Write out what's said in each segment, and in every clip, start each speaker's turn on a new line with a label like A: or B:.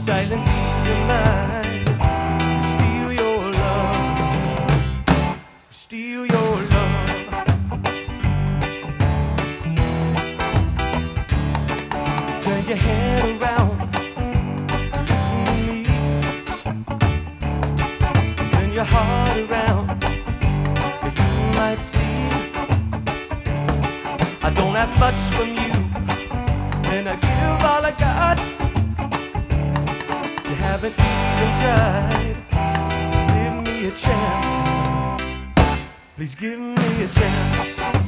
A: silent thief of mine. Steal your love, steal your love. Turn your head around, listen to me. Turn your heart around, you might see. I don't ask much from you, and I give all I got. You haven't even tried. Give me a chance. Please give me a chance.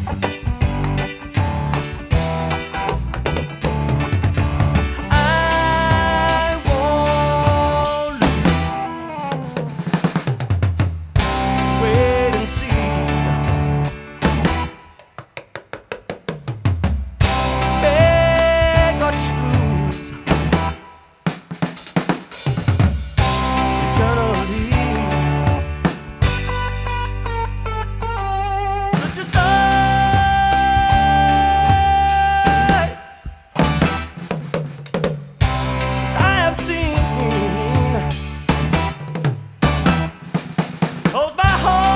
A: Close my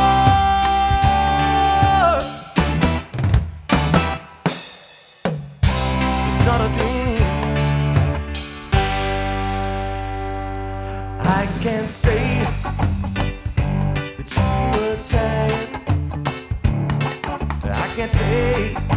A: heart. It's not a dream. I can't say that you were tired. I can't say